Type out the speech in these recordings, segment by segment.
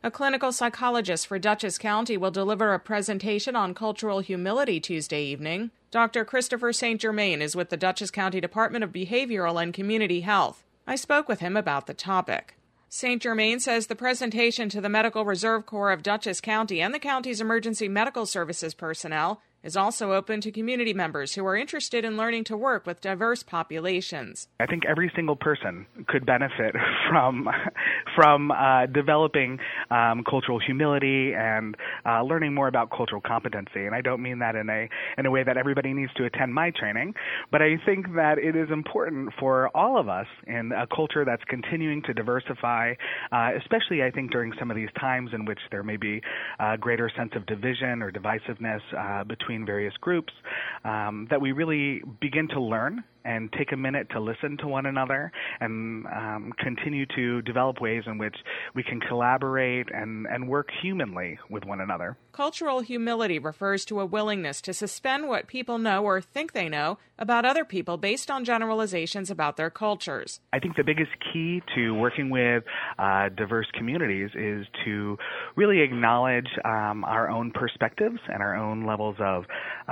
A clinical psychologist for Dutchess County will deliver a presentation on cultural humility Tuesday evening. Dr. Christopher St. Germain is with the Dutchess County Department of Behavioral and Community Health. I spoke with him about the topic. St. Germain says the presentation to the Medical Reserve Corps of Dutchess County and the county's emergency medical services personnel is also open to community members who are interested in learning to work with diverse populations. I think every single person could benefit from developing cultural humility and learning more about cultural competency. And I don't mean that in a way that everybody needs to attend my training, but I think that it is important for all of us in a culture that's continuing to diversify, especially I think during some of these times in which there may be a greater sense of division or divisiveness between various groups, that we really begin to learn and take a minute to listen to one another and continue to develop ways in which we can collaborate and work humanly with one another. Cultural humility refers to a willingness to suspend what people know or think they know about other people based on generalizations about their cultures. I think the biggest key to working with diverse communities is to really acknowledge our own perspectives and our own levels of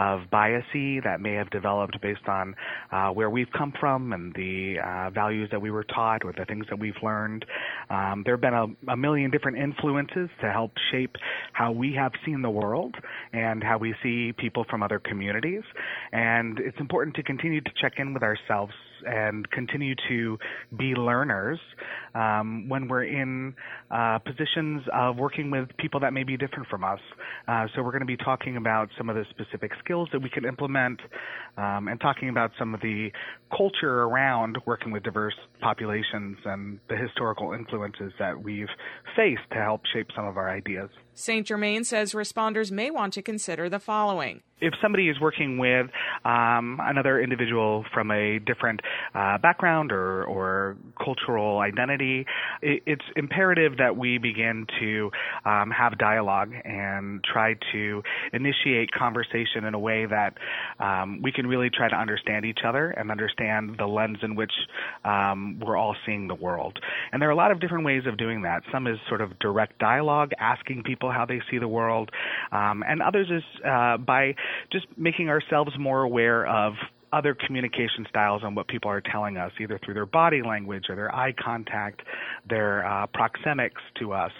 biasy that may have developed based on where we've come from and the values that we were taught or the things that we've learned. There have been a million different influences to help shape how we have seen the world and how we see people from other communities. And it's important to continue to check in with ourselves and continue to be learners when we're in positions of working with people that may be different from us. So we're going to be talking about some of the specific skills that we can implement and talking about some of the culture around working with diverse populations and the historical influences that we've faced to help shape some of our ideas. St. Germain says responders may want to consider the following. If somebody is working with another individual from a different background or cultural identity, it's imperative that we begin to have dialogue and try to initiate conversation in a way that we can really try to understand each other and understand the lens in which we're all seeing the world. And there are a lot of different ways of doing that. Some is sort of direct dialogue, asking people how they see the world, and others is by just making ourselves more aware of other communication styles and what people are telling us, either through their body language or their eye contact, their proxemics to us,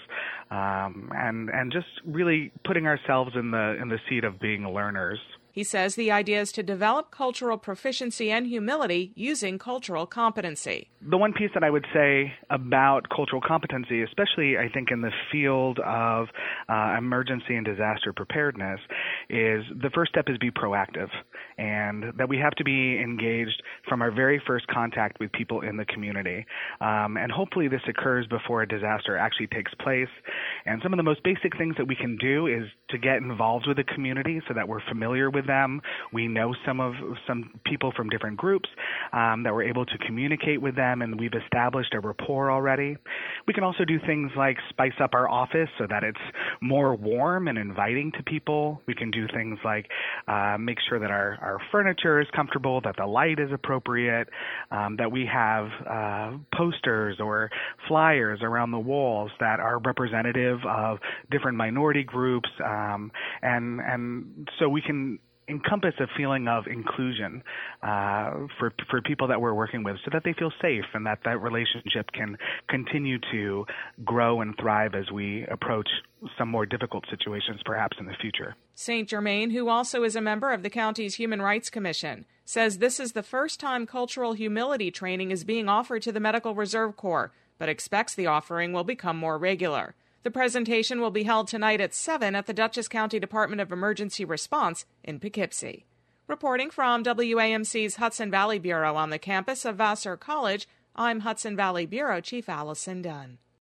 and just really putting ourselves in the seat of being learners. He says the idea is to develop cultural proficiency and humility using cultural competency. The one piece that I would say about cultural competency, especially I think in the field of emergency and disaster preparedness, is the first step is be proactive, and that we have to be engaged from our very first contact with people in the community. And hopefully this occurs before a disaster actually takes place. And some of the most basic things that we can do is to get involved with the community so that we're familiar with them. We know some people from different groups, that we're able to communicate with them, and we've established a rapport already. We can also do things like spice up our office so that it's more warm and inviting to people. We can do things like make sure that our furniture is comfortable, that the light is appropriate, that we have posters or flyers around the walls that are representative of different minority groups, and so we can encompass a feeling of inclusion for people that we're working with so that they feel safe and that relationship can continue to grow and thrive as we approach some more difficult situations perhaps in the future. St. Germain, who also is a member of the county's Human Rights Commission, says this is the first time cultural humility training is being offered to the Medical Reserve Corps, but expects the offering will become more regular. The presentation will be held tonight at 7 at the Dutchess County Department of Emergency Response in Poughkeepsie. Reporting from WAMC's Hudson Valley Bureau on the campus of Vassar College, I'm Hudson Valley Bureau Chief Allison Dunn.